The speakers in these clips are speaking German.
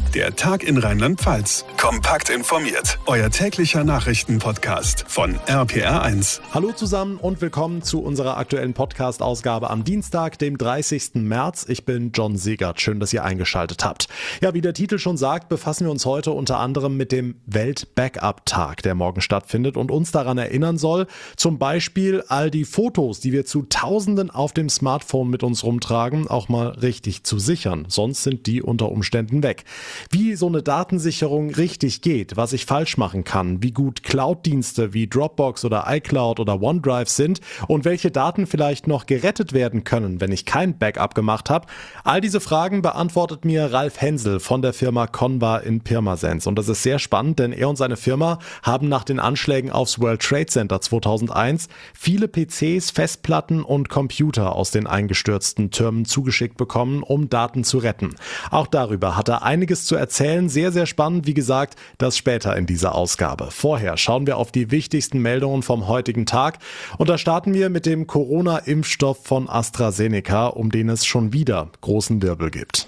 Der Tag in Rheinland-Pfalz. Kompakt informiert. Euer täglicher Nachrichtenpodcast von RPR1. Hallo zusammen und willkommen zu unserer aktuellen Podcast-Ausgabe am Dienstag, dem 30. März. Ich bin John Segert. Schön, dass ihr eingeschaltet habt. Ja, wie der Titel schon sagt, befassen wir uns heute unter anderem mit dem Welt-Backup-Tag, der morgen stattfindet und uns daran erinnern soll, zum Beispiel all die Fotos, die wir zu Tausenden auf dem Smartphone mit uns rumtragen, auch mal richtig zu sichern. Sonst sind die unter Umständen weg. Wie so eine Datensicherung richtig geht, was ich falsch machen kann, wie gut Cloud-Dienste wie Dropbox oder iCloud oder OneDrive sind und welche Daten vielleicht noch gerettet werden können, wenn ich kein Backup gemacht habe. All diese Fragen beantwortet mir Ralf Hensel von der Firma Conva in Pirmasens. Und das ist sehr spannend, denn er und seine Firma haben nach den Anschlägen aufs World Trade Center 2001 viele PCs, Festplatten und Computer aus den eingestürzten Türmen zugeschickt bekommen, um Daten zu retten. Auch darüber hat er einiges zu erzählen. Sehr, sehr spannend. Wie gesagt, das später in dieser Ausgabe. Vorher schauen wir auf die wichtigsten Meldungen vom heutigen Tag. Und da starten wir mit dem Corona-Impfstoff von AstraZeneca, um den es schon wieder großen Wirbel gibt.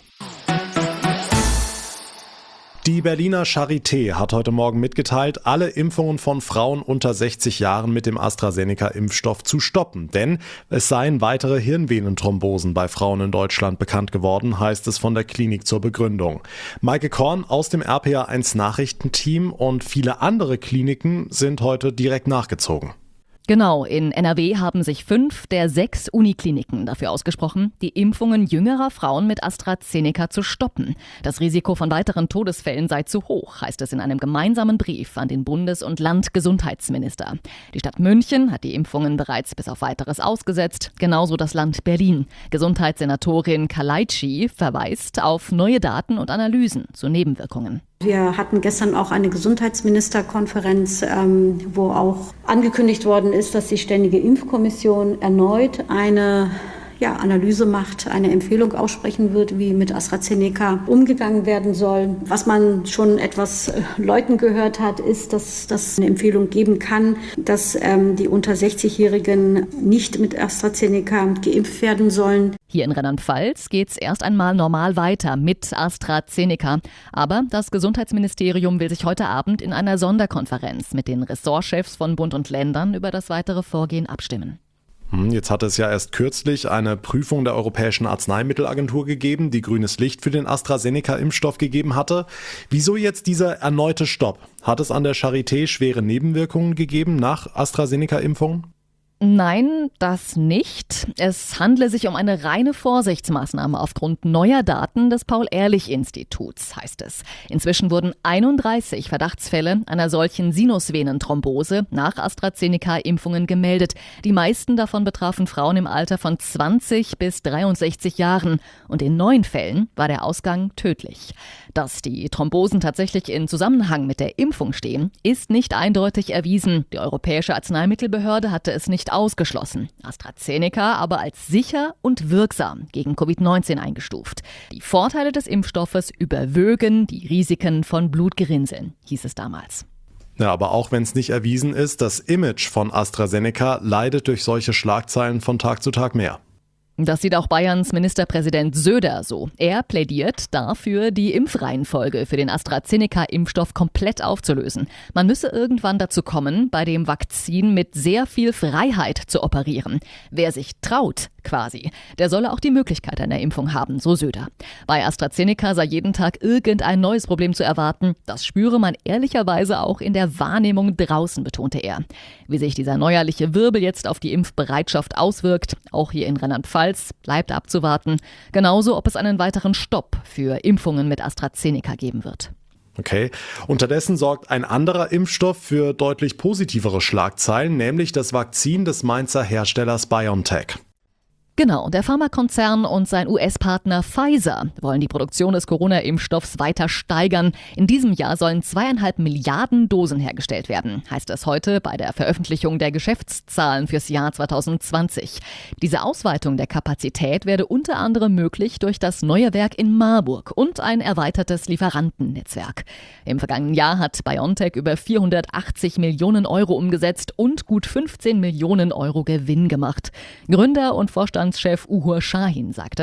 Die Berliner Charité hat heute Morgen mitgeteilt, alle Impfungen von Frauen unter 60 Jahren mit dem AstraZeneca-Impfstoff zu stoppen. Denn es seien weitere Hirnvenenthrombosen bei Frauen in Deutschland bekannt geworden, heißt es von der Klinik zur Begründung. Maike Korn aus dem RPR1 Nachrichtenteam und viele andere Kliniken sind heute direkt nachgezogen. Genau, in NRW haben sich 5 der 6 Unikliniken dafür ausgesprochen, die Impfungen jüngerer Frauen mit AstraZeneca zu stoppen. Das Risiko von weiteren Todesfällen sei zu hoch, heißt es in einem gemeinsamen Brief an den Bundes- und Landgesundheitsminister. Die Stadt München hat die Impfungen bereits bis auf Weiteres ausgesetzt, genauso das Land Berlin. Gesundheitssenatorin Kalaitschi verweist auf neue Daten und Analysen zu Nebenwirkungen. Wir hatten gestern auch eine Gesundheitsministerkonferenz, wo auch angekündigt worden ist, dass die Ständige Impfkommission erneut eine Analyse macht, eine Empfehlung aussprechen wird, wie mit AstraZeneca umgegangen werden soll. Was man schon etwas Leuten gehört hat, ist, dass das eine Empfehlung geben kann, dass die unter 60-Jährigen nicht mit AstraZeneca geimpft werden sollen. Hier in Rheinland-Pfalz geht's erst einmal normal weiter mit AstraZeneca. Aber das Gesundheitsministerium will sich heute Abend in einer Sonderkonferenz mit den Ressortchefs von Bund und Ländern über das weitere Vorgehen abstimmen. Jetzt hat es ja erst kürzlich eine Prüfung der Europäischen Arzneimittelagentur gegeben, die grünes Licht für den AstraZeneca-Impfstoff gegeben hatte. Wieso jetzt dieser erneute Stopp? Hat es an der Charité schwere Nebenwirkungen gegeben nach AstraZeneca-Impfungen? Nein, das nicht. Es handle sich um eine reine Vorsichtsmaßnahme aufgrund neuer Daten des Paul-Ehrlich-Instituts, heißt es. Inzwischen wurden 31 Verdachtsfälle einer solchen Sinusvenenthrombose nach AstraZeneca-Impfungen gemeldet. Die meisten davon betrafen Frauen im Alter von 20 bis 63 Jahren. Und in 9 Fällen war der Ausgang tödlich. Dass die Thrombosen tatsächlich in Zusammenhang mit der Impfung stehen, ist nicht eindeutig erwiesen. Die Europäische Arzneimittelbehörde hatte es nicht ausgeschlossen. AstraZeneca aber als sicher und wirksam gegen Covid-19 eingestuft. Die Vorteile des Impfstoffes überwögen die Risiken von Blutgerinnseln, hieß es damals. Ja, aber auch wenn es nicht erwiesen ist, das Image von AstraZeneca leidet durch solche Schlagzeilen von Tag zu Tag mehr. Das sieht auch Bayerns Ministerpräsident Söder so. Er plädiert dafür, die Impfreihenfolge für den AstraZeneca-Impfstoff komplett aufzulösen. Man müsse irgendwann dazu kommen, bei dem Vakzin mit sehr viel Freiheit zu operieren. Wer sich traut, quasi, der solle auch die Möglichkeit einer Impfung haben, so Söder. Bei AstraZeneca sei jeden Tag irgendein neues Problem zu erwarten. Das spüre man ehrlicherweise auch in der Wahrnehmung draußen, betonte er. Wie sich dieser neuerliche Wirbel jetzt auf die Impfbereitschaft auswirkt, auch hier in Rheinland-Pfalz, bleibt abzuwarten. Genauso, ob es einen weiteren Stopp für Impfungen mit AstraZeneca geben wird. Okay. Unterdessen sorgt ein anderer Impfstoff für deutlich positivere Schlagzeilen, nämlich das Vakzin des Mainzer Herstellers BioNTech. Genau, der Pharmakonzern und sein US-Partner Pfizer wollen die Produktion des Corona-Impfstoffs weiter steigern. In diesem Jahr sollen 2,5 Milliarden Dosen hergestellt werden, heißt es heute bei der Veröffentlichung der Geschäftszahlen fürs Jahr 2020. Diese Ausweitung der Kapazität werde unter anderem möglich durch das neue Werk in Marburg und ein erweitertes Lieferantennetzwerk. Im vergangenen Jahr hat BioNTech über 480 Millionen Euro umgesetzt und gut 15 Millionen Euro Gewinn gemacht. Gründer und Vorstandschef Uhur Shahin sagte: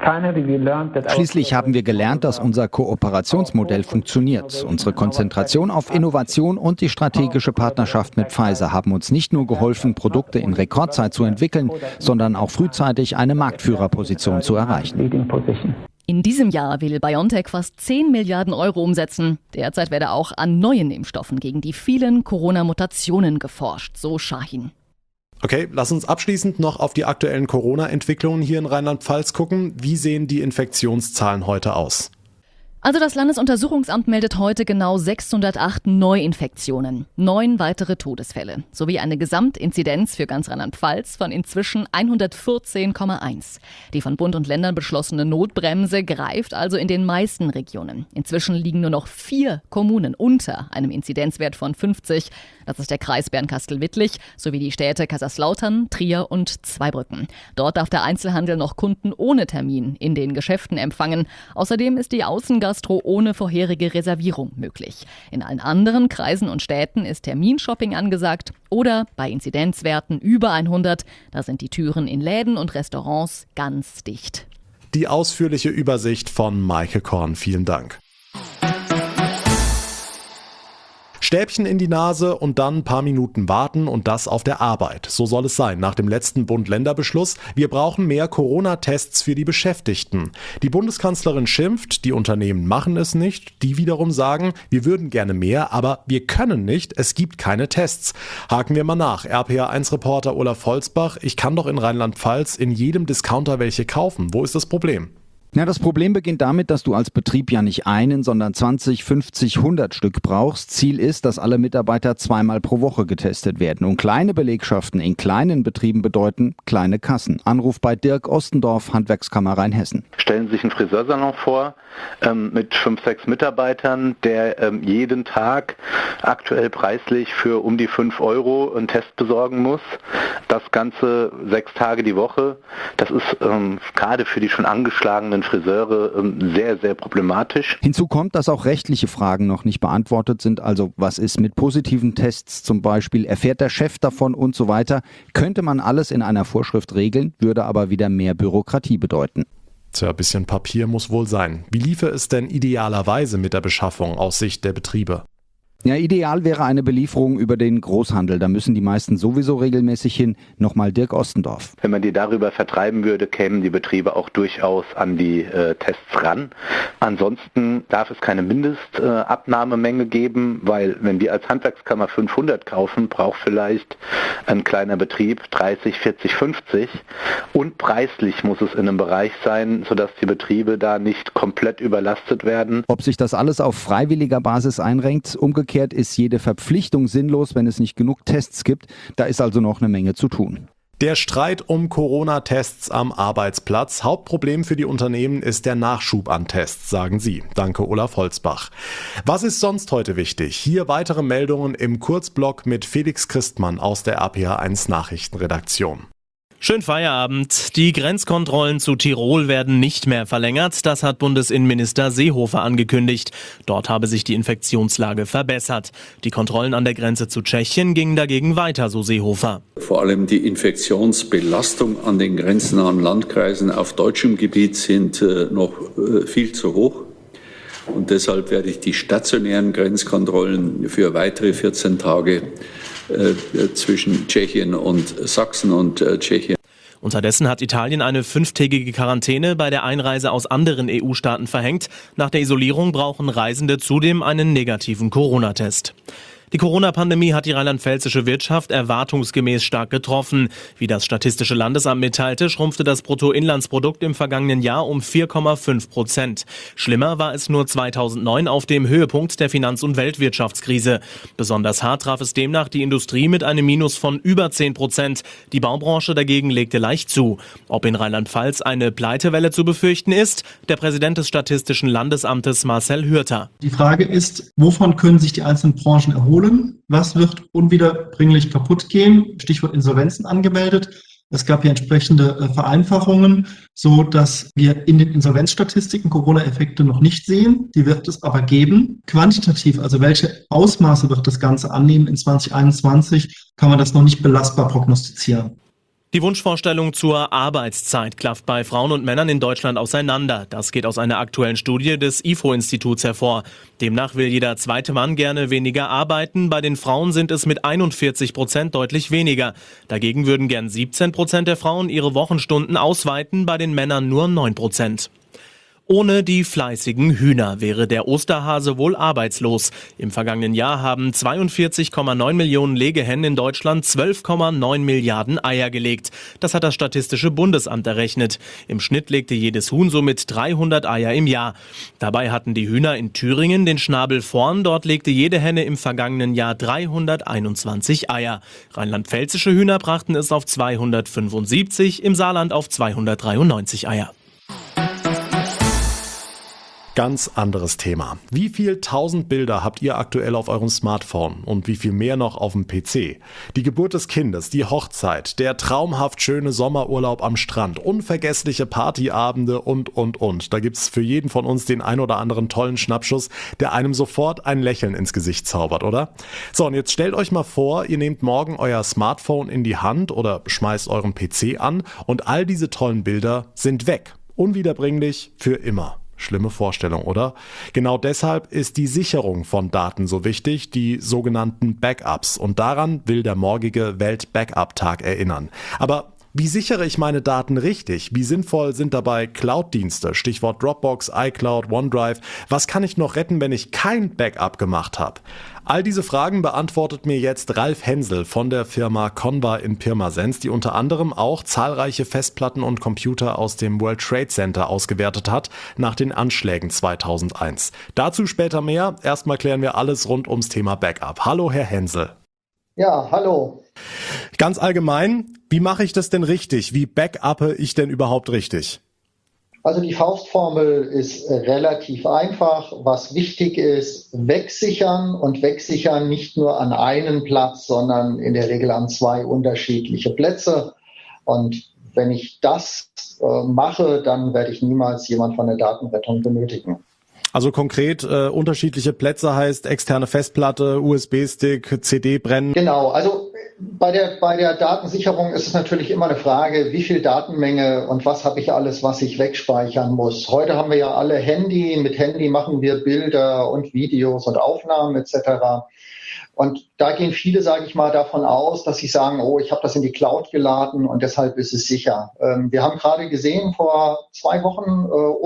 Schließlich haben wir gelernt, dass unser Kooperationsmodell funktioniert. Unsere Konzentration auf Innovation und die strategische Partnerschaft mit Pfizer haben uns nicht nur geholfen, Produkte in Rekordzeit zu entwickeln, sondern auch frühzeitig eine Marktführerposition zu erreichen. In diesem Jahr will BioNTech fast 10 Milliarden Euro umsetzen. Derzeit werde auch an neuen Impfstoffen gegen die vielen Corona-Mutationen geforscht, so Shahin. Okay, lass uns abschließend noch auf die aktuellen Corona-Entwicklungen hier in Rheinland-Pfalz gucken. Wie sehen die Infektionszahlen heute aus? Also das Landesuntersuchungsamt meldet heute genau 608 Neuinfektionen, 9 weitere Todesfälle sowie eine Gesamtinzidenz für ganz Rheinland-Pfalz von inzwischen 114,1. Die von Bund und Ländern beschlossene Notbremse greift also in den meisten Regionen. Inzwischen liegen nur noch 4 Kommunen unter einem Inzidenzwert von 50. Das ist der Kreis Bernkastel-Wittlich sowie die Städte Kaiserslautern, Trier und Zweibrücken. Dort darf der Einzelhandel noch Kunden ohne Termin in den Geschäften empfangen. Außerdem ist die Außengastro ohne vorherige Reservierung möglich. In allen anderen Kreisen und Städten ist Terminshopping angesagt oder bei Inzidenzwerten über 100, da sind die Türen in Läden und Restaurants ganz dicht. Die ausführliche Übersicht von Maike Korn. Vielen Dank. Stäbchen in die Nase und dann ein paar Minuten warten und das auf der Arbeit. So soll es sein nach dem letzten Bund-Länder-Beschluss. Wir brauchen mehr Corona-Tests für die Beschäftigten. Die Bundeskanzlerin schimpft, die Unternehmen machen es nicht. Die wiederum sagen, wir würden gerne mehr, aber wir können nicht. Es gibt keine Tests. Haken wir mal nach. RPA1-Reporter Olaf Holzbach, ich kann doch in Rheinland-Pfalz in jedem Discounter welche kaufen. Wo ist das Problem? Ja, das Problem beginnt damit, dass du als Betrieb ja nicht einen, sondern 20, 50, 100 Stück brauchst. Ziel ist, dass alle Mitarbeiter 2-mal pro Woche getestet werden. Und kleine Belegschaften in kleinen Betrieben bedeuten kleine Kassen. Anruf bei Dirk Ostendorf, Handwerkskammer Rheinhessen. Stellen Sie sich einen Friseursalon vor mit 5, 6 Mitarbeitern, der jeden Tag aktuell preislich für um die 5 Euro einen Test besorgen muss. Das Ganze 6 Tage die Woche. Das ist gerade für die schon angeschlagenen Friseure sehr, sehr problematisch. Hinzu kommt, dass auch rechtliche Fragen noch nicht beantwortet sind. Also was ist mit positiven Tests zum Beispiel? Erfährt der Chef davon und so weiter? Könnte man alles in einer Vorschrift regeln, würde aber wieder mehr Bürokratie bedeuten. Tja, ein bisschen Papier muss wohl sein. Wie liefe es denn idealerweise mit der Beschaffung aus Sicht der Betriebe? Ja, ideal wäre eine Belieferung über den Großhandel. Da müssen die meisten sowieso regelmäßig hin. Nochmal Dirk Ostendorf. Wenn man die darüber vertreiben würde, kämen die Betriebe auch durchaus an die Tests ran. Ansonsten darf es keine Mindestabnahmemenge geben, weil wenn wir als Handwerkskammer 500 kaufen, braucht vielleicht ein kleiner Betrieb 30, 40, 50. Und preislich muss es in einem Bereich sein, sodass die Betriebe da nicht komplett überlastet werden. Ob sich das alles auf freiwilliger Basis einrenkt, umgekehrt ist jede Verpflichtung sinnlos, wenn es nicht genug Tests gibt. Da ist also noch eine Menge zu tun. Der Streit um Corona-Tests am Arbeitsplatz. Hauptproblem für die Unternehmen ist der Nachschub an Tests, sagen sie. Danke, Olaf Holzbach. Was ist sonst heute wichtig? Hier weitere Meldungen im Kurzblock mit Felix Christmann aus der RPA1 Nachrichtenredaktion. Schönen Feierabend. Die Grenzkontrollen zu Tirol werden nicht mehr verlängert. Das hat Bundesinnenminister Seehofer angekündigt. Dort habe sich die Infektionslage verbessert. Die Kontrollen an der Grenze zu Tschechien gingen dagegen weiter, so Seehofer. Vor allem die Infektionsbelastung an den grenznahen Landkreisen auf deutschem Gebiet sind noch viel zu hoch. Und deshalb werde ich die stationären Grenzkontrollen für weitere 14 Tage zwischen Tschechien und Sachsen und Tschechien. Unterdessen hat Italien eine 5-tägige Quarantäne bei der Einreise aus anderen EU-Staaten verhängt. Nach der Isolierung brauchen Reisende zudem einen negativen Corona-Test. Die Corona-Pandemie hat die rheinland-pfälzische Wirtschaft erwartungsgemäß stark getroffen. Wie das Statistische Landesamt mitteilte, schrumpfte das Bruttoinlandsprodukt im vergangenen Jahr um 4,5%. Schlimmer war es nur 2009 auf dem Höhepunkt der Finanz- und Weltwirtschaftskrise. Besonders hart traf es demnach die Industrie mit einem Minus von über 10%. Die Baubranche dagegen legte leicht zu. Ob in Rheinland-Pfalz eine Pleitewelle zu befürchten ist? Der Präsident des Statistischen Landesamtes Marcel Hürter. Die Frage ist, wovon können sich die einzelnen Branchen erholen? Was wird unwiederbringlich kaputt gehen? Stichwort Insolvenzen angemeldet. Es gab hier entsprechende Vereinfachungen, so dass wir in den Insolvenzstatistiken Corona-Effekte noch nicht sehen. Die wird es aber geben. Quantitativ, also welche Ausmaße wird das Ganze annehmen in 2021, kann man das noch nicht belastbar prognostizieren. Die Wunschvorstellung zur Arbeitszeit klafft bei Frauen und Männern in Deutschland auseinander. Das geht aus einer aktuellen Studie des IFO-Instituts hervor. Demnach will jeder zweite Mann gerne weniger arbeiten. Bei den Frauen sind es mit 41% deutlich weniger. Dagegen würden gern 17% der Frauen ihre Wochenstunden ausweiten, bei den Männern nur 9%. Ohne die fleißigen Hühner wäre der Osterhase wohl arbeitslos. Im vergangenen Jahr haben 42,9 Millionen Legehennen in Deutschland 12,9 Milliarden Eier gelegt. Das hat das Statistische Bundesamt errechnet. Im Schnitt legte jedes Huhn somit 300 Eier im Jahr. Dabei hatten die Hühner in Thüringen den Schnabel vorn. Dort legte jede Henne im vergangenen Jahr 321 Eier. Rheinland-pfälzische Hühner brachten es auf 275, im Saarland auf 293 Eier. Ganz anderes Thema. Wie viel 1000 Bilder habt ihr aktuell auf eurem Smartphone und wie viel mehr noch auf dem PC? Die Geburt des Kindes, die Hochzeit, der traumhaft schöne Sommerurlaub am Strand, unvergessliche Partyabende und. Da gibt's für jeden von uns den ein oder anderen tollen Schnappschuss, der einem sofort ein Lächeln ins Gesicht zaubert, oder? So, und jetzt stellt euch mal vor, ihr nehmt morgen euer Smartphone in die Hand oder schmeißt euren PC an und all diese tollen Bilder sind weg. Unwiederbringlich für immer. Schlimme Vorstellung, oder? Genau deshalb ist die Sicherung von Daten so wichtig, die sogenannten Backups. Und daran will der morgige Welt-Backup-Tag erinnern. Aber wie sichere ich meine Daten richtig? Wie sinnvoll sind dabei Cloud-Dienste? Stichwort Dropbox, iCloud, OneDrive. Was kann ich noch retten, wenn ich kein Backup gemacht habe? All diese Fragen beantwortet mir jetzt Ralf Hensel von der Firma Conva in Pirmasens, die unter anderem auch zahlreiche Festplatten und Computer aus dem World Trade Center ausgewertet hat nach den Anschlägen 2001. Dazu später mehr. Erstmal klären wir alles rund ums Thema Backup. Hallo, Herr Hensel. Ja, hallo. Ganz allgemein, wie mache ich das denn richtig? Wie backuppe ich denn überhaupt richtig? Also die Faustformel ist relativ einfach. Was wichtig ist, wegsichern und wegsichern nicht nur an einen Platz, sondern in der Regel an 2 unterschiedliche Plätze. Und wenn ich das mache, dann werde ich niemals jemand von der Datenrettung benötigen. Also konkret unterschiedliche Plätze heißt externe Festplatte, USB-Stick, CD brennen? Genau, also bei der Datensicherung ist es natürlich immer eine Frage, wie viel Datenmenge und was habe ich alles, was ich wegspeichern muss. Heute haben wir ja alle Handy, mit Handy machen wir Bilder und Videos und Aufnahmen etc. Und da gehen viele, sage ich mal, davon aus, dass sie sagen, oh, ich habe das in die Cloud geladen und deshalb ist es sicher. Wir haben gerade gesehen, vor 2 Wochen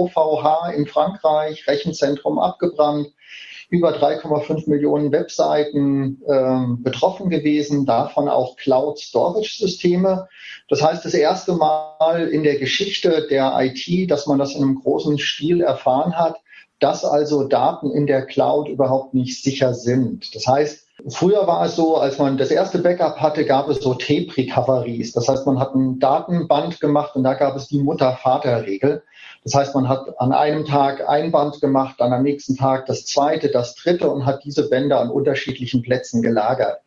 OVH in Frankreich, Rechenzentrum abgebrannt, über 3,5 Millionen Webseiten betroffen gewesen, davon auch Cloud-Storage-Systeme. Das heißt, das erste Mal in der Geschichte der IT, dass man das in einem großen Stil erfahren hat, dass also Daten in der Cloud überhaupt nicht sicher sind. Das heißt, früher war es so, als man das erste Backup hatte, gab es so Tape-Recoveries. Das heißt, man hat ein Datenband gemacht und da gab es die Mutter-Vater-Regel. Das heißt, man hat an einem Tag ein Band gemacht, dann am nächsten Tag das zweite, das dritte und hat diese Bänder an unterschiedlichen Plätzen gelagert.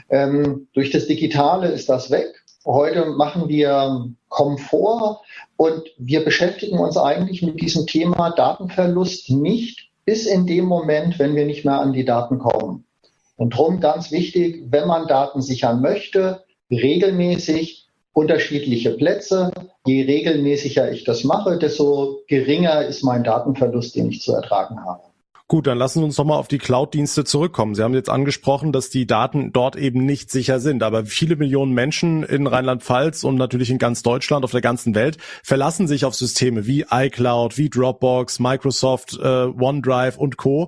Durch das Digitale ist das weg. Heute machen wir Komfort und wir beschäftigen uns eigentlich mit diesem Thema Datenverlust nicht bis in dem Moment, wenn wir nicht mehr an die Daten kommen. Und darum ganz wichtig, wenn man Daten sichern möchte, regelmäßig unterschiedliche Plätze. Je regelmäßiger ich das mache, desto geringer ist mein Datenverlust, den ich zu ertragen habe. Gut, dann lassen Sie uns doch mal auf die Cloud-Dienste zurückkommen. Sie haben jetzt angesprochen, dass die Daten dort eben nicht sicher sind. Aber viele Millionen Menschen in Rheinland-Pfalz und natürlich in ganz Deutschland, auf der ganzen Welt, verlassen sich auf Systeme wie iCloud, wie Dropbox, Microsoft, OneDrive und Co.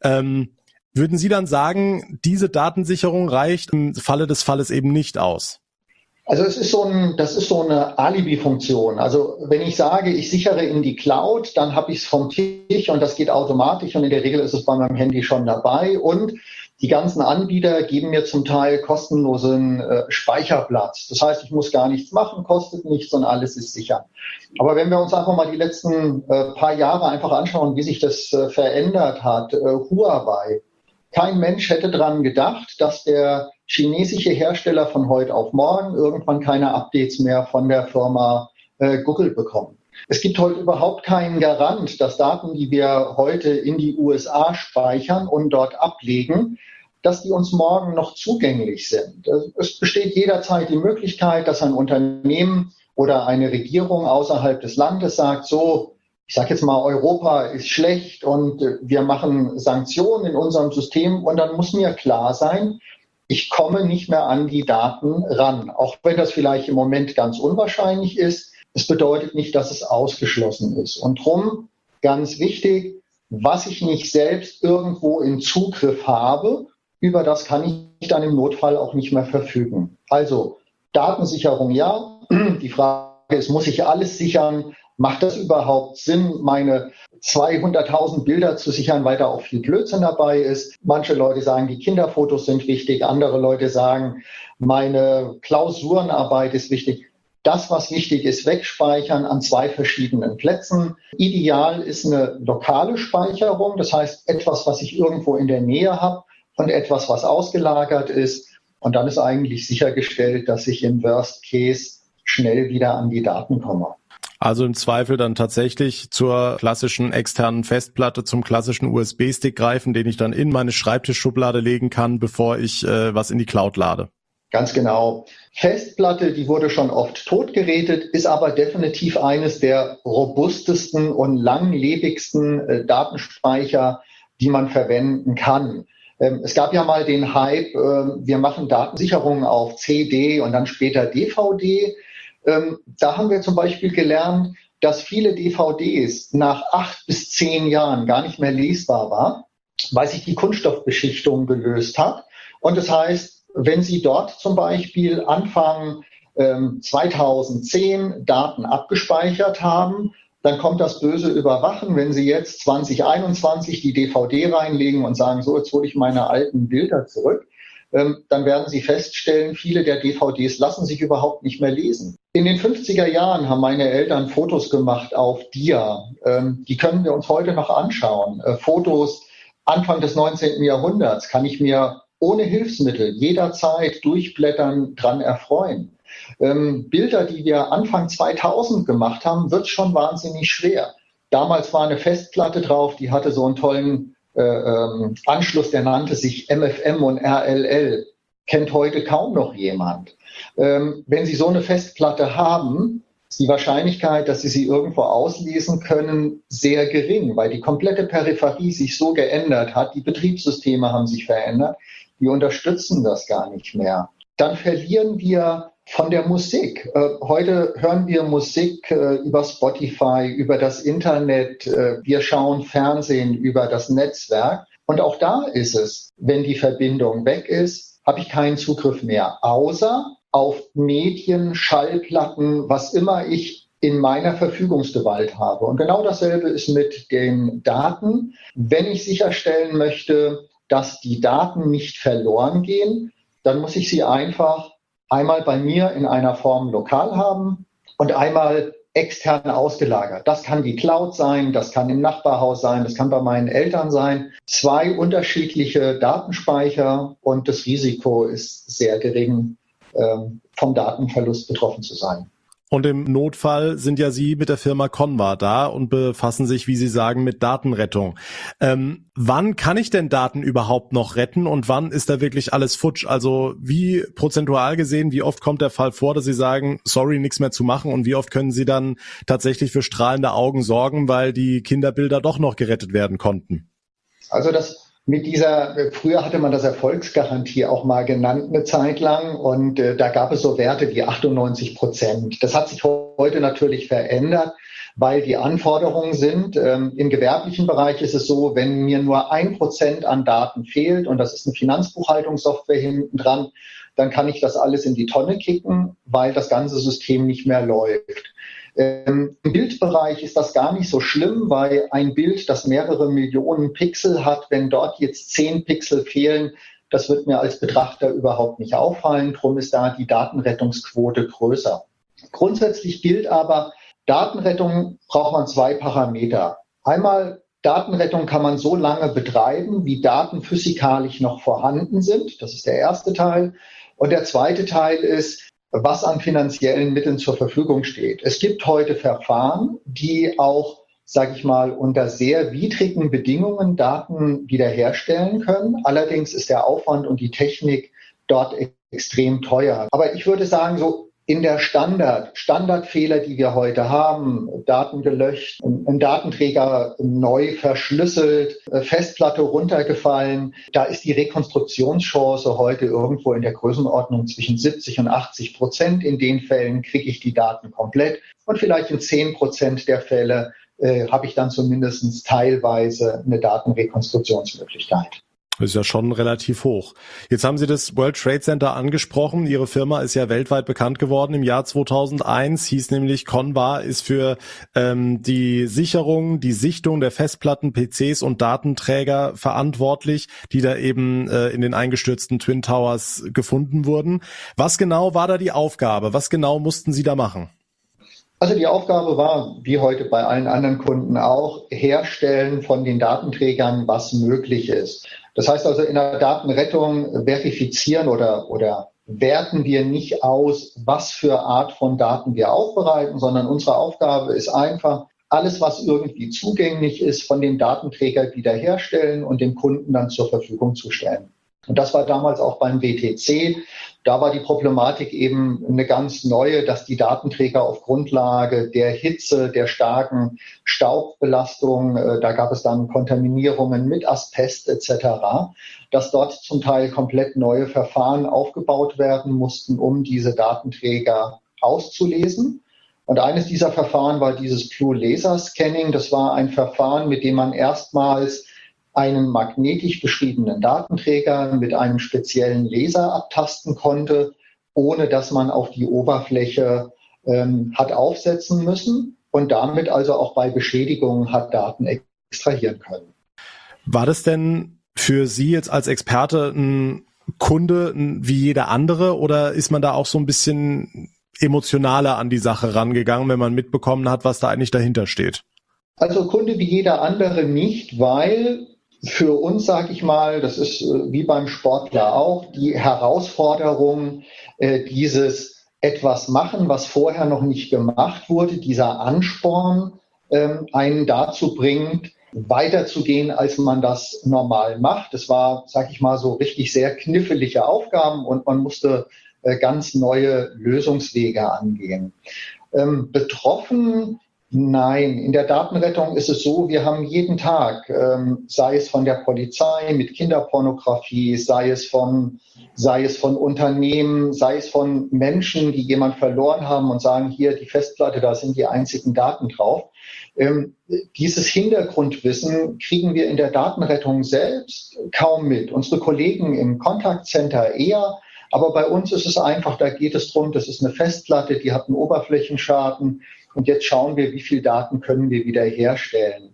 Würden Sie dann sagen, diese Datensicherung reicht im Falle des Falles eben nicht aus? Also das ist so eine Alibi-Funktion. Also wenn ich sage, ich sichere in die Cloud, dann habe ich es vom Tisch und das geht automatisch und in der Regel ist es bei meinem Handy schon dabei und die ganzen Anbieter geben mir zum Teil kostenlosen Speicherplatz. Das heißt, ich muss gar nichts machen, kostet nichts und alles ist sicher. Aber wenn wir uns einfach mal die letzten paar Jahre einfach anschauen, wie sich das verändert hat, Huawei. Kein Mensch hätte dran gedacht, dass der chinesische Hersteller von heute auf morgen irgendwann keine Updates mehr von der Firma Google bekommen. Es gibt heute überhaupt keinen Garant, dass Daten, die wir heute in die USA speichern und dort ablegen, dass die uns morgen noch zugänglich sind. Es besteht jederzeit die Möglichkeit, dass ein Unternehmen oder eine Regierung außerhalb des Landes sagt, so, ich sage jetzt mal, Europa ist schlecht und wir machen Sanktionen in unserem System und dann muss mir klar sein, ich komme nicht mehr an die Daten ran. Auch wenn das vielleicht im Moment ganz unwahrscheinlich ist, es bedeutet nicht, dass es ausgeschlossen ist. Und drum, ganz wichtig, was ich nicht selbst irgendwo in Zugriff habe, über das kann ich dann im Notfall auch nicht mehr verfügen. Also Datensicherung ja. Die Frage ist, muss ich alles sichern? Macht das überhaupt Sinn, meine 200.000 Bilder zu sichern, weil da auch viel Blödsinn dabei ist? Manche Leute sagen, die Kinderfotos sind wichtig. Andere Leute sagen, meine Klausurenarbeit ist wichtig. Das, was wichtig ist, wegspeichern an 2 verschiedenen Plätzen. Ideal ist eine lokale Speicherung, das heißt etwas, was ich irgendwo in der Nähe habe und etwas, was ausgelagert ist. Und dann ist eigentlich sichergestellt, dass ich im Worst Case schnell wieder an die Daten komme. Also im Zweifel dann tatsächlich zur klassischen externen Festplatte, zum klassischen USB-Stick greifen, den ich dann in meine Schreibtischschublade legen kann, bevor ich was in die Cloud lade. Ganz genau. Festplatte, die wurde schon oft totgerätet, ist aber definitiv eines der robustesten und langlebigsten Datenspeicher, die man verwenden kann. Es gab ja mal den Hype, wir machen Datensicherung auf CD und dann später DVD. Da haben wir zum Beispiel gelernt, dass viele DVDs nach 8 bis 10 Jahren gar nicht mehr lesbar waren, weil sich die Kunststoffbeschichtung gelöst hat. Und das heißt, wenn Sie dort zum Beispiel Anfang 2010 Daten abgespeichert haben, dann kommt das böse Überwachen, wenn Sie jetzt 2021 die DVD reinlegen und sagen, so, jetzt hole ich meine alten Bilder zurück. Dann werden Sie feststellen, viele der DVDs lassen sich überhaupt nicht mehr lesen. In den 50er Jahren haben meine Eltern Fotos gemacht auf Dia. Die können wir uns heute noch anschauen. Fotos Anfang des 19. Jahrhunderts kann ich mir ohne Hilfsmittel jederzeit durchblättern, dran erfreuen. Bilder, die wir Anfang 2000 gemacht haben, wird schon wahnsinnig schwer. Damals war eine Festplatte drauf, die hatte so einen tollen Anschluss, der nannte sich MFM und RLL. Kennt heute kaum noch jemand. Wenn Sie so eine Festplatte haben, ist die Wahrscheinlichkeit, dass Sie sie irgendwo auslesen können, sehr gering, weil die komplette Peripherie sich so geändert hat, die Betriebssysteme haben sich verändert, die unterstützen das gar nicht mehr. Dann verlieren wir von der Musik. Heute hören wir Musik über Spotify, über das Internet. Wir schauen Fernsehen über das Netzwerk. Und auch da ist es, wenn die Verbindung weg ist, habe ich keinen Zugriff mehr, außer auf Medien, Schallplatten, was immer ich in meiner Verfügungsgewalt habe. Und genau dasselbe ist mit den Daten. Wenn ich sicherstellen möchte, dass die Daten nicht verloren gehen, dann muss ich sie einfach einmal bei mir in einer Form lokal haben und einmal extern ausgelagert. Das kann die Cloud sein, das kann im Nachbarhaus sein, das kann bei meinen Eltern sein. 2 unterschiedliche Datenspeicher und das Risiko ist sehr gering, vom Datenverlust betroffen zu sein. Und im Notfall sind ja Sie mit der Firma Conva da und befassen sich, wie Sie sagen, mit Datenrettung. Wann kann ich denn Daten überhaupt noch retten und wann ist da wirklich alles futsch? Also wie prozentual gesehen, wie oft kommt der Fall vor, dass Sie sagen, sorry, nichts mehr zu machen und wie oft können Sie dann tatsächlich für strahlende Augen sorgen, weil die Kinderbilder doch noch gerettet werden konnten? Also früher hatte man das Erfolgsgarantie auch mal genannt eine Zeit lang und da gab es so Werte wie 98%. Das hat sich heute natürlich verändert, weil die Anforderungen sind. Im gewerblichen Bereich ist es so, wenn mir nur 1% an Daten fehlt und das ist eine Finanzbuchhaltungssoftware hinten dran, dann kann ich das alles in die Tonne kicken, weil das ganze System nicht mehr läuft. Im Bildbereich ist das gar nicht so schlimm, weil ein Bild, das mehrere Millionen Pixel hat, wenn dort jetzt 10 Pixel fehlen, das wird mir als Betrachter überhaupt nicht auffallen. Drum ist da die Datenrettungsquote größer. Grundsätzlich gilt aber, Datenrettung braucht man 2 Parameter. Einmal, Datenrettung kann man so lange betreiben, wie Daten physikalisch noch vorhanden sind. Das ist der erste Teil. Und der zweite Teil ist, was an finanziellen Mitteln zur Verfügung steht. Es gibt heute Verfahren, die auch sage ich mal, unter sehr widrigen Bedingungen Daten wiederherstellen können. Allerdings ist der Aufwand und die Technik dort extrem teuer. Aber ich würde sagen, so in der Standardfehler, die wir heute haben, Daten gelöscht, ein Datenträger neu verschlüsselt, Festplatte runtergefallen, da ist die Rekonstruktionschance heute irgendwo in der Größenordnung zwischen 70 und 80%. In den Fällen kriege ich die Daten komplett und vielleicht in 10% der Fälle habe ich dann zumindest teilweise eine Datenrekonstruktionsmöglichkeit. Das ist ja schon relativ hoch. Jetzt haben Sie das World Trade Center angesprochen. Ihre Firma ist ja weltweit bekannt geworden im Jahr 2001, hieß nämlich Convar, ist für die Sicherung, die Sichtung der Festplatten, PCs und Datenträger verantwortlich, die da eben in den eingestürzten Twin Towers gefunden wurden. Was genau war da die Aufgabe? Was genau mussten Sie da machen? Also die Aufgabe war, wie heute bei allen anderen Kunden auch, Herstellen von den Datenträgern, was möglich ist. Das heißt also, in der Datenrettung verifizieren oder werten wir nicht aus, was für Art von Daten wir aufbereiten, sondern unsere Aufgabe ist einfach, alles, was irgendwie zugänglich ist, von dem Datenträger wiederherstellen und dem Kunden dann zur Verfügung zu stellen. Und das war damals auch beim WTC. Da war die Problematik eben eine ganz neue, dass die Datenträger auf Grundlage der Hitze, der starken Staubbelastung, da gab es dann Kontaminierungen mit Asbest etc., dass dort zum Teil komplett neue Verfahren aufgebaut werden mussten, um diese Datenträger auszulesen. Und eines dieser Verfahren war dieses Blue Laser Scanning. Das war ein Verfahren, mit dem man erstmals einen magnetisch beschriebenen Datenträger mit einem speziellen Laser abtasten konnte, ohne dass man auf die Oberfläche hat aufsetzen müssen und damit also auch bei Beschädigungen hat Daten extrahieren können. War das denn für Sie jetzt als Experte ein Kunde wie jeder andere oder ist man da auch so ein bisschen emotionaler an die Sache rangegangen, wenn man mitbekommen hat, was da eigentlich dahinter steht? Also Kunde wie jeder andere nicht, weil für uns, sage ich mal, das ist wie beim Sportler auch, die Herausforderung, dieses etwas machen, was vorher noch nicht gemacht wurde, dieser Ansporn, einen dazu bringt, weiterzugehen, als man das normal macht. Das war, sage ich mal, so richtig sehr knifflige Aufgaben und man musste ganz neue Lösungswege angehen. Betroffen? Nein, in der Datenrettung ist es so, wir haben jeden Tag, sei es von der Polizei mit Kinderpornografie, sei es von Unternehmen, sei es von Menschen, die jemand verloren haben und sagen, hier die Festplatte, da sind die einzigen Daten drauf. Dieses Hintergrundwissen kriegen wir in der Datenrettung selbst kaum mit. Unsere Kollegen im Contact Center eher, aber bei uns ist es einfach, da geht es darum, das ist eine Festplatte, die hat einen Oberflächenschaden. Und jetzt schauen wir, wie viel Daten können wir wiederherstellen.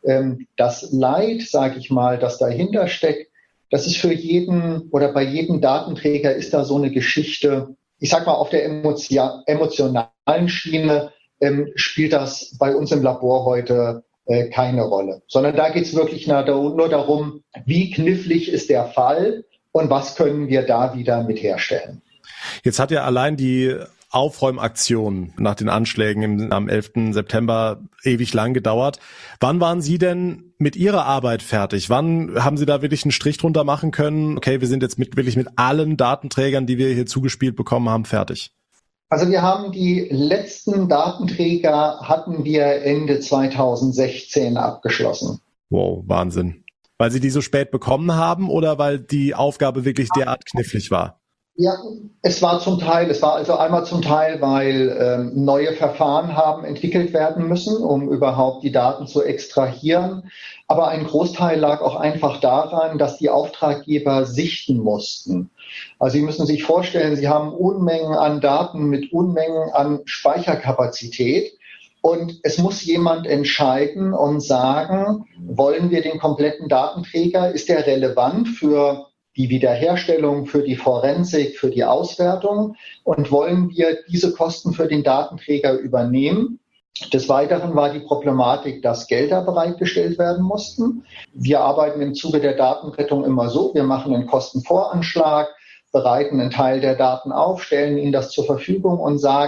Das Leid, sage ich mal, das dahinter steckt, das ist für jeden oder bei jedem Datenträger ist da so eine Geschichte. Ich sage mal, auf der emotionalen Schiene spielt das bei uns im Labor heute keine Rolle. Sondern da geht es wirklich nur darum, wie knifflig ist der Fall und was können wir da wieder mit herstellen. Jetzt hat ja allein die Aufräumaktion nach den Anschlägen am 11. September ewig lang gedauert. Wann waren Sie denn mit Ihrer Arbeit fertig? Wann haben Sie da wirklich einen Strich drunter machen können? Okay, wir sind jetzt wirklich mit allen Datenträgern, die wir hier zugespielt bekommen haben, fertig. Also wir haben die letzten Datenträger hatten wir Ende 2016 abgeschlossen. Wow, Wahnsinn. Weil Sie die so spät bekommen haben oder weil die Aufgabe wirklich derart knifflig war? Ja, es war also einmal zum Teil, weil neue Verfahren haben entwickelt werden müssen, um überhaupt die Daten zu extrahieren. Aber ein Großteil lag auch einfach daran, dass die Auftraggeber sichten mussten. Also Sie müssen sich vorstellen, Sie haben Unmengen an Daten mit Unmengen an Speicherkapazität. Und es muss jemand entscheiden und sagen, wollen wir den kompletten Datenträger, ist der relevant für die Wiederherstellung, für die Forensik, für die Auswertung und wollen wir diese Kosten für den Datenträger übernehmen. Des Weiteren war die Problematik, dass Gelder bereitgestellt werden mussten. Wir arbeiten im Zuge der Datenrettung immer so, wir machen einen Kostenvoranschlag, bereiten einen Teil der Daten auf, stellen Ihnen das zur Verfügung und sagen,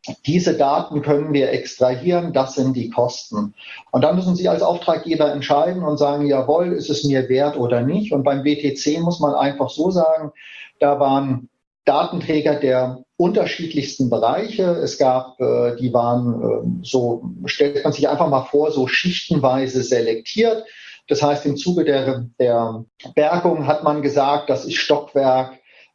diese Daten können wir extrahieren, das sind die Kosten. Und dann müssen Sie als Auftraggeber entscheiden und sagen, jawohl, ist es mir wert oder nicht. Und beim WTC muss man einfach so sagen, da waren Datenträger der unterschiedlichsten Bereiche. Es gab, die waren so, stellt man sich einfach mal vor, so schichtenweise selektiert. Das heißt, im Zuge der Bergung hat man gesagt, das ist Stockwerk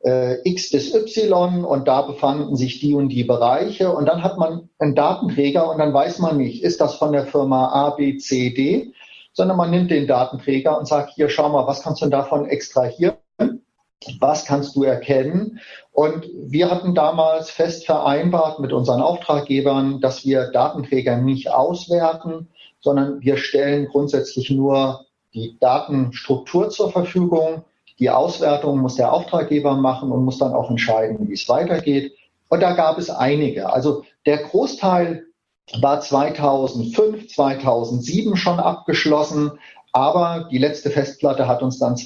X bis Y und da befanden sich die und die Bereiche. Und dann hat man einen Datenträger und dann weiß man nicht, ist das von der Firma A, B, C, D, sondern man nimmt den Datenträger und sagt, hier, schau mal, was kannst du davon extrahieren? Was kannst du erkennen? Und wir hatten damals fest vereinbart mit unseren Auftraggebern, dass wir Datenträger nicht auswerten, sondern wir stellen grundsätzlich nur die Datenstruktur zur Verfügung. Die Auswertung muss der Auftraggeber machen und muss dann auch entscheiden, wie es weitergeht. Und da gab es einige. Also der Großteil war 2005, 2007 schon abgeschlossen, aber die letzte Festplatte hat uns dann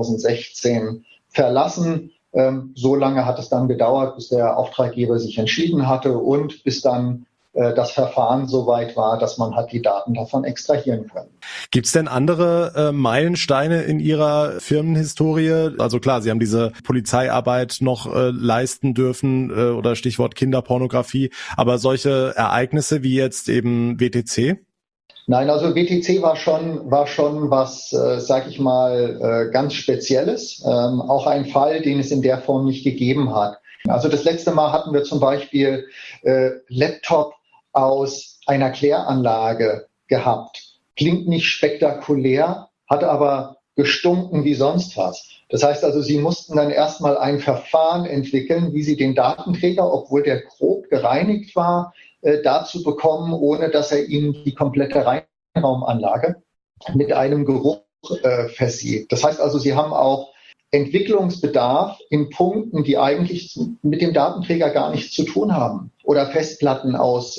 2016 verlassen. So lange hat es dann gedauert, bis der Auftraggeber sich entschieden hatte und bis dann das Verfahren so weit war, dass man hat die Daten davon extrahieren können. Gibt es denn andere Meilensteine in Ihrer Firmenhistorie? Also klar, Sie haben diese Polizeiarbeit noch leisten dürfen oder Stichwort Kinderpornografie, aber solche Ereignisse wie jetzt eben WTC? Nein, also WTC war schon was, sag ich mal, ganz Spezielles. Auch ein Fall, den es in der Form nicht gegeben hat. Also das letzte Mal hatten wir zum Beispiel Laptop aus einer Kläranlage gehabt. Klingt nicht spektakulär, hat aber gestunken wie sonst was. Das heißt also, Sie mussten dann erstmal ein Verfahren entwickeln, wie Sie den Datenträger, obwohl der grob gereinigt war, dazu bekommen, ohne dass er Ihnen die komplette Reinraumanlage mit einem Geruch versieht. Das heißt also, Sie haben auch Entwicklungsbedarf in Punkten, die eigentlich mit dem Datenträger gar nichts zu tun haben. Oder Festplatten aus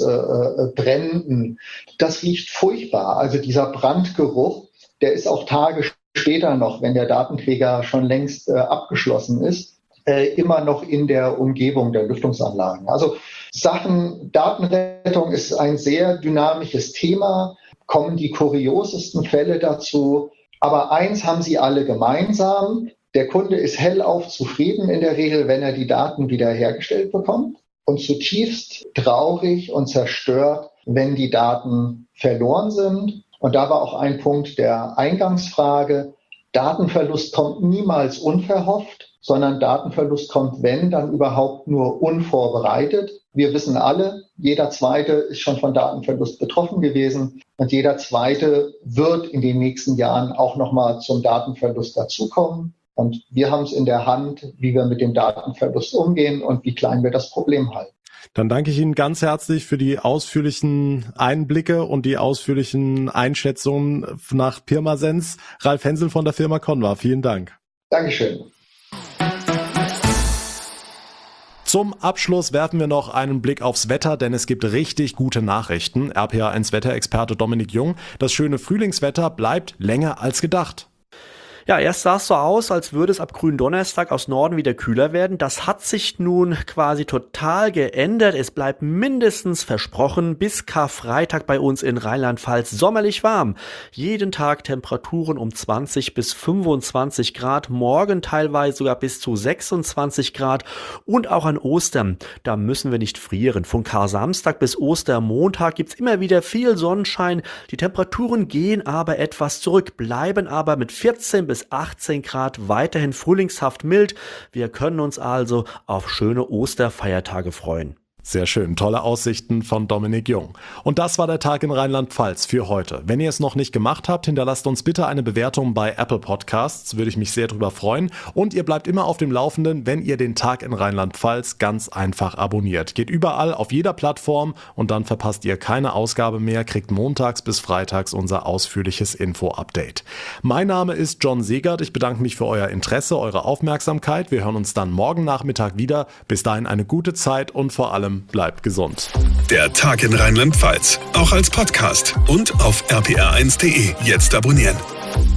Bränden. Das riecht furchtbar. Also dieser Brandgeruch, der ist auch Tage später noch, wenn der Datenträger schon längst abgeschlossen ist, immer noch in der Umgebung der Lüftungsanlagen. Also Sachen Datenrettung ist ein sehr dynamisches Thema, kommen die kuriosesten Fälle dazu. Aber eins haben sie alle gemeinsam. Der Kunde ist hellauf zufrieden in der Regel, wenn er die Daten wiederhergestellt bekommt und zutiefst traurig und zerstört, wenn die Daten verloren sind. Und da war auch ein Punkt der Eingangsfrage. Datenverlust kommt niemals unverhofft, sondern Datenverlust kommt, wenn, dann überhaupt nur unvorbereitet. Wir wissen alle, jeder Zweite ist schon von Datenverlust betroffen gewesen und jeder Zweite wird in den nächsten Jahren auch nochmal zum Datenverlust dazukommen. Und wir haben es in der Hand, wie wir mit dem Datenverlust umgehen und wie klein wir das Problem halten. Dann danke ich Ihnen ganz herzlich für die ausführlichen Einblicke und die ausführlichen Einschätzungen nach Pirmasens. Ralf Hensel von der Firma Convar. Vielen Dank. Dankeschön. Zum Abschluss werfen wir noch einen Blick aufs Wetter, denn es gibt richtig gute Nachrichten. RPA1-Wetterexperte Dominik Jung. Das schöne Frühlingswetter bleibt länger als gedacht. Ja, erst sah es so aus, als würde es ab Gründonnerstag aus Norden wieder kühler werden. Das hat sich nun quasi total geändert. Es bleibt mindestens versprochen bis Karfreitag bei uns in Rheinland-Pfalz sommerlich warm. Jeden Tag Temperaturen um 20 bis 25 Grad, morgen teilweise sogar bis zu 26 Grad und auch an Ostern. Da müssen wir nicht frieren. Von Kar-Samstag bis Ostermontag gibt's immer wieder viel Sonnenschein. Die Temperaturen gehen aber etwas zurück, bleiben aber mit 14 bis 18 Grad weiterhin frühlingshaft mild. Wir können uns also auf schöne Osterfeiertage freuen. Sehr schön, tolle Aussichten von Dominik Jung. Und das war der Tag in Rheinland-Pfalz für heute. Wenn ihr es noch nicht gemacht habt, hinterlasst uns bitte eine Bewertung bei Apple Podcasts, würde ich mich sehr drüber freuen. Und ihr bleibt immer auf dem Laufenden, wenn ihr den Tag in Rheinland-Pfalz ganz einfach abonniert. Geht überall auf jeder Plattform und dann verpasst ihr keine Ausgabe mehr, kriegt montags bis freitags unser ausführliches Info-Update. Mein Name ist John Segert, ich bedanke mich für euer Interesse, eure Aufmerksamkeit. Wir hören uns dann morgen Nachmittag wieder. Bis dahin eine gute Zeit und vor allem bleibt gesund. Der Tag in Rheinland-Pfalz, auch als Podcast und auf rpr1.de. Jetzt abonnieren.